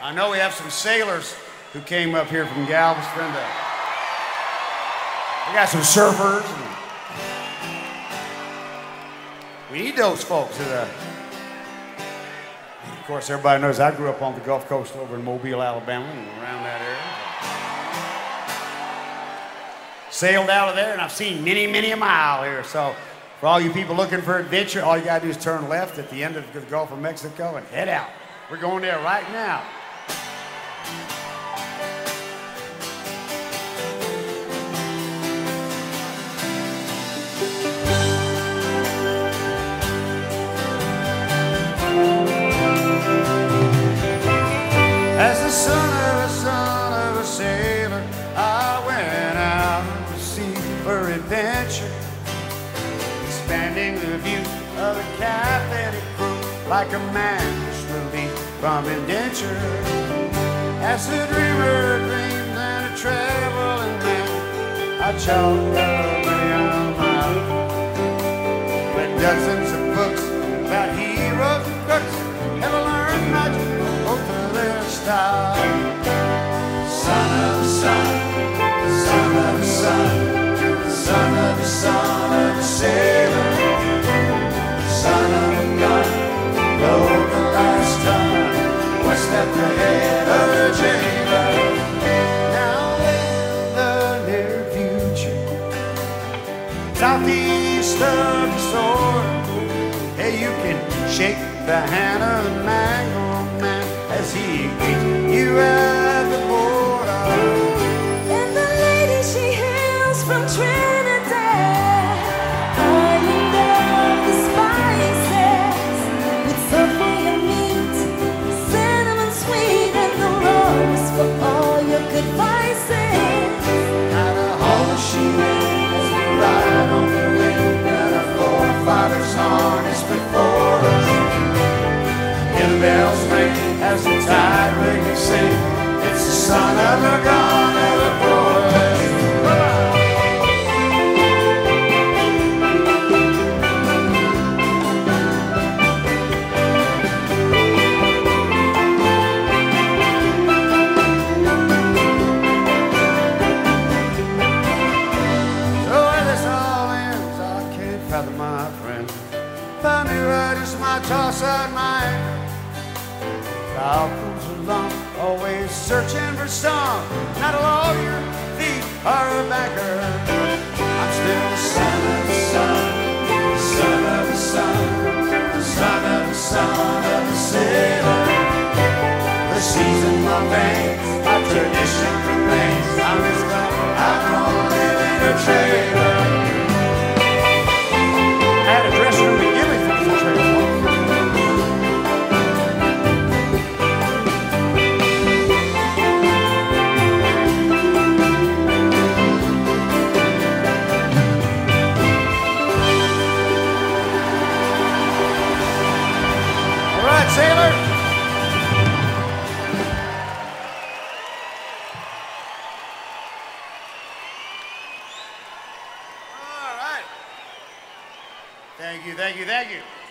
I know we have some sailors who came up here from Galveston. We got some surfers. We need those folks. Of course, everybody knows I grew up on the Gulf Coast over in Mobile, Alabama, and around that area. Sailed out of there, and I've seen many a mile here. So for all you people looking for adventure, all you got to do is turn left at the end of the Gulf of Mexico and head out. We're going there right now. As the son of a sailor, I went out to sea for adventure, expanding the view of the captain crew like a man just released from indenture. As a dreamer dreams and a traveling man, I chalked up a mile with dozens of books about heroes and crooks, ever learned magic both of their style. Son of a son, son of a son, son of a son of a sailor, son of a gun, know the last time west at the head of the jailer. Now in the near future, southeast of the sword, hey, you can shake the hand of the mango man as he greets you at the border. And the lady, she hails from Trinidad, island of the spices, with Sophia meat, cinnamon sweet, and the rose for all your good vices. Not a hole she made as we ride on the wind, and our forefathers harnessed before us. And the bells ring as the tide riggers sing. It's the son of a gun of the boys. So where this all ends, I can't fathom, my friend. If I knew I just might toss out my hand. I'll cruise along, always searching for some, not a lawyer, thief, or a banker. I'm still the son of the son, son of the son, son of the son of the sailor. The seas in my veins, my tradition remains. I'm just I'm gonna live in a trailer. I had a dressing room to give me for the trailer. Sailor. All right. Thank you.